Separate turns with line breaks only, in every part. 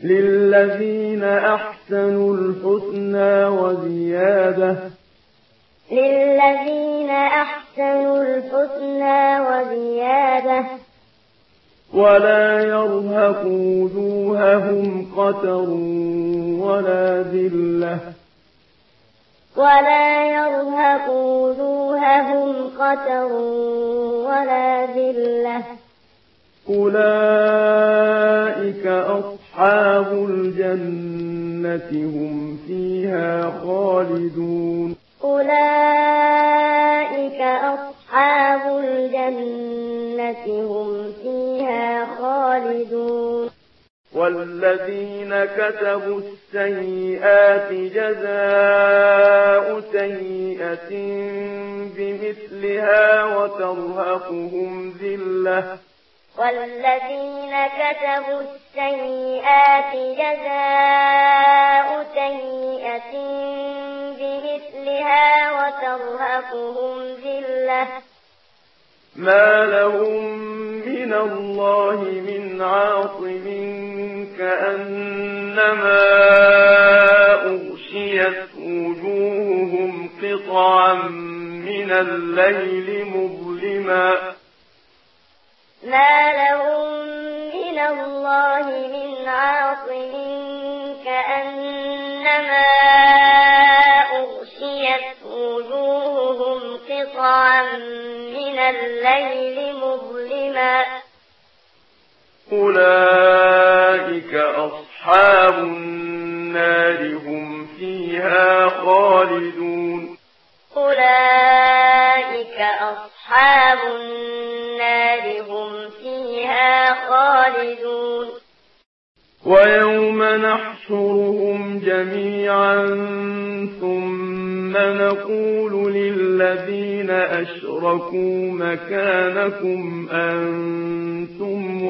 للذين أحسنوا الحسنى وزيادة
للذين أحسنوا الحسنى وزيادة
ولا يرهق وجوههم قتر ولا ذلة
ولا يرهق وجوههم قتر ولا ذلة
أولئك أصحاب الجنة هم فيها خالدون
أولئك أصحاب الجنة هم فيها خالدون
والذين كسبوا السيئات جزاء سيئة بمثلها وترهقهم ذلة
والذين كسبوا السيئات جزاء سيئة بمثلها وترهقهم ذلة
ما لهم من الله من عاصم كأنما أغشيت وجوههم قطعا من الليل مظلما
ما لهم من الله من عاصم كأنما أغشيت وجوههم قطعا من الليل مظلما
أولئك أصحاب النار هم فيها خالدون
أولئك أصحاب النار هم فيها خالدون
ويوم نحشرهم جميعا ثم نقول للذين أشركوا مكانكم أنتم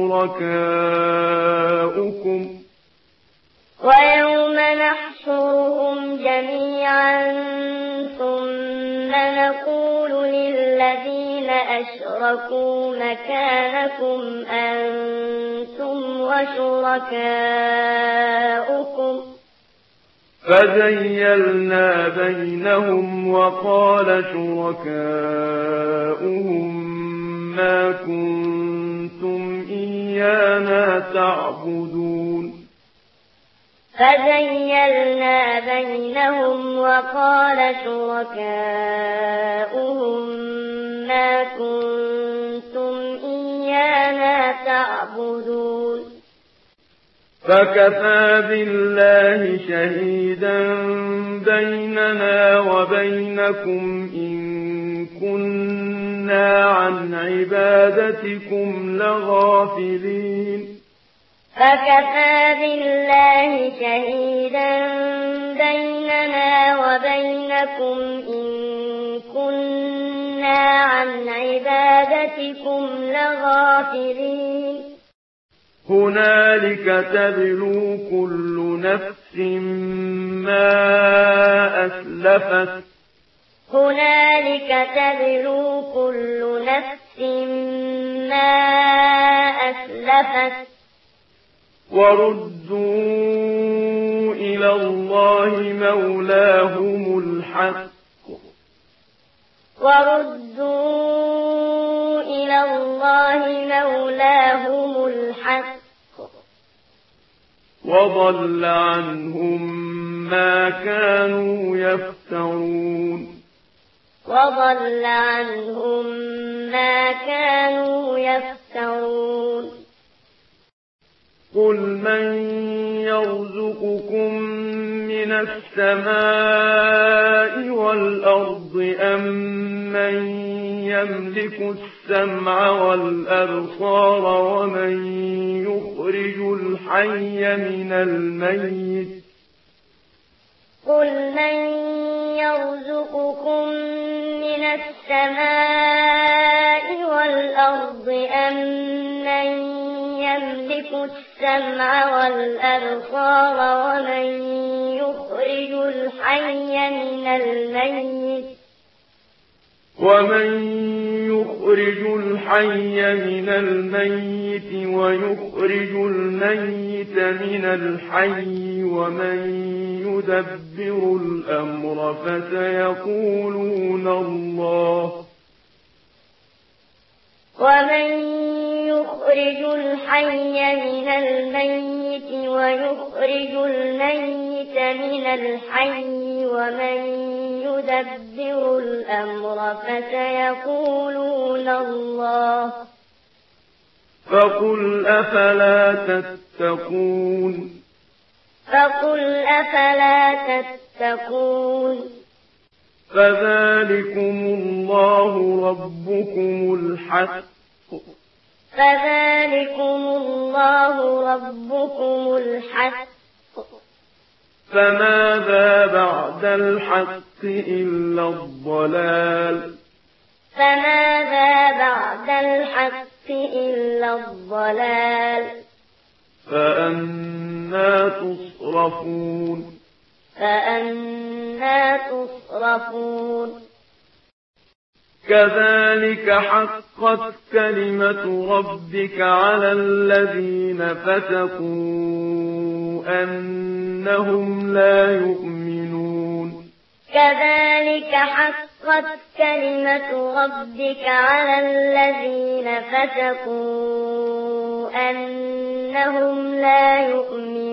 وشركاؤكم
ويوم نحشرهم جميعا ثم نقول للذين أشركوا مكانكم أنتم وشركاؤكم
فزيلنا بينهم وقال شركاؤهم ما كنتم إيانا تعبدون
فزيلنا بينهم وقال شركاؤهم ما كنتم إيانا تعبدون
فكفى بالله شهيدا بيننا وبينكم إن كنا عن عبادتكم لغافلين
فكفى بالله شهيدا بيننا وبينكم إن كنا عن عبادتكم لغافلين
هنالك تبلو كل نفس ما أسلفت
هنالك تبلو كل نفس ما أسلفت
وردوا إلى الله مولاهم الحق
وردوا إلى الله مولاهم الحق
وضل عنهم ما كانوا يفترون
وضل عنهم ما كانوا يفترون
قل من يرزقكم من السماء والأرض أم من يملك السمع والأبصار ومن يخرج الحي من الميت
قل من يرزقكم من السماء والأرض أم من يملك السمع والأبصار ومن يخرج الحي من الميت
يخرج الحي من الميت ويخرج الميت من الحي ومن يدبر الأمر فسيقولون الله
ومن يخرج الحي من الميت ويخرج الميت من الحي ومن يدبر الأمر فسيقولون الله
فقل أفلا تتقون فذلكم الله ربكم الحق فماذا بعد الحق إلا الضلال فأنى تصرفون كذلك حقت كلمة ربك على الذين فسقوا أنهم لا يؤمنون كذلك حقت كلمة ربك على الذين فسقوا أنهم لا يؤمنون